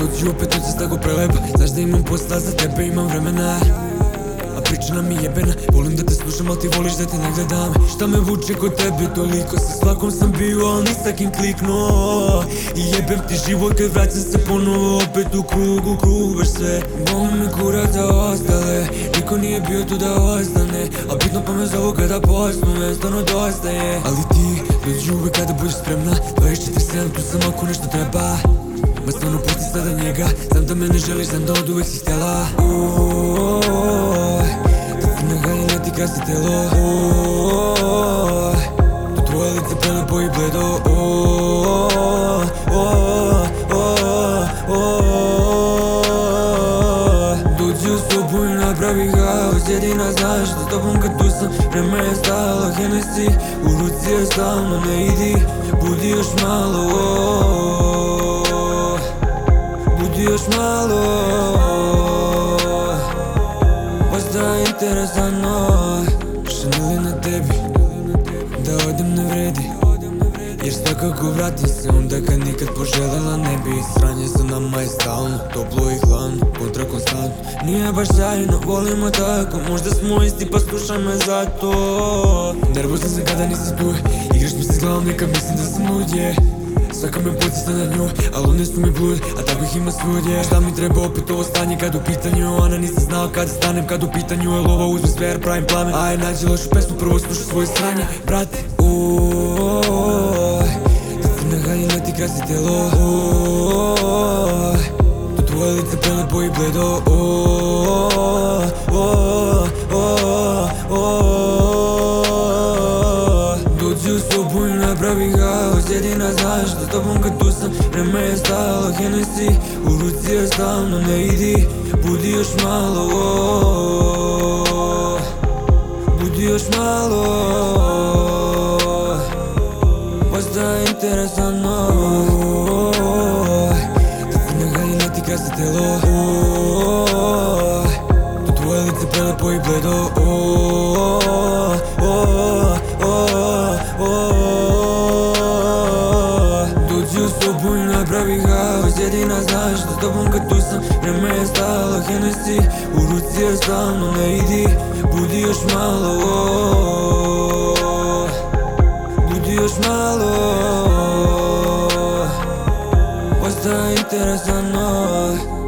Dođi opet, noć se tako prelepa. Znaš da imam posla za tebe, imam vremena. A pričana mi jebena. Volim da te slušam, al ti voliš da te ne gledam. Šta me vuče kod tebe toliko? Sa svakom sam bio, al ni sa kim kliknuo. I jebem ti život kad vraćam se ponovo. Opet u krug, baš sve. Volim me kurac za ostale. Niko nije bio tu da ostane. A bitno pa me zovu kada posnujem. Stvarno dosta je. Ali ti dođi uvek kada budeš spremna. 24/7 tu sam ako nešto treba. Ma stvarno pusti sada njega. Znam da me ne želiš, znam da od uvek si htjela. Da ti na haljina ti krasi telo. To tvoje lice prelepo i bledo. Dođi u sobu i napravi haos. Jedina znaš da s tobom kad tu sam. Vreme je stalo, Hennessy u ruci je stalno. Ne idi, budi još malo. Budi još malo. Postaje interesantno. Chanel je na tebi. Da odem ne vredi. Jer svakako vratim se onda kad nikad poželjela ne bi. Sranje za nama je stalno, toplo i hladno, kontra konstantno. Nije baš sjajno, volimo tako. Možda smo isti pa slušaj me zato. Nervozan sam kada nisi tu. Igraš mi se s glavom, neka mislim da sam lud, yeah. Svaka me podsjeta na nju, al one su mi blud, a takvih ima svudje. Šta mi treba opet ovo stanje kad u pitanju ona. Nisam znao kada stanem kad u pitanju je lova. Uzme sve jer pravim plamen. Aj nađi lošu pesmu, prvo slušaj svoje sranje. Brate, da ti na haljina ti krasi telo. To tvoje lice prelepo i bledo. Dođi u sobu i napravi haos. Jedina znaš da s tobom kad tu sam. Vreme je stalo, Hennessy u ruci je stalno. Ne idi, budi još malo. Budi još malo. Postaje interesantno. Da ti na haljina ti krasi telo. To tvoje lice prelepo i bledo. Dođi u sobu i napravi haos. Jedina znaš da s tobom kad tu sam. Vreme je stalo, Hennessy u ruci je stalno. Ne idi, budi još malo. Budi još malo. Postaje interesantno.